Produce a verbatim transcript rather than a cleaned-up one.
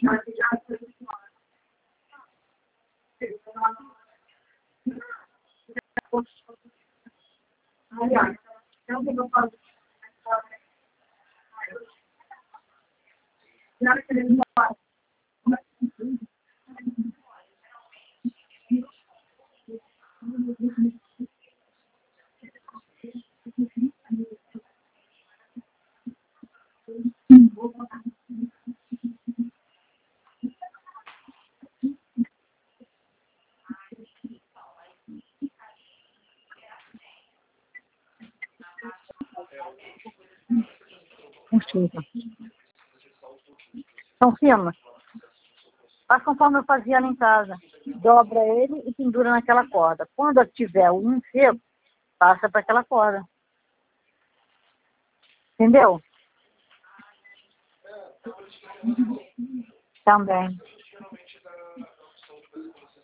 Desculpa. São finos. Faz conforme eu fazia lá em casa. Dobra ele e pendura naquela corda. Quando tiver um seco, passa para aquela corda. Entendeu? Também.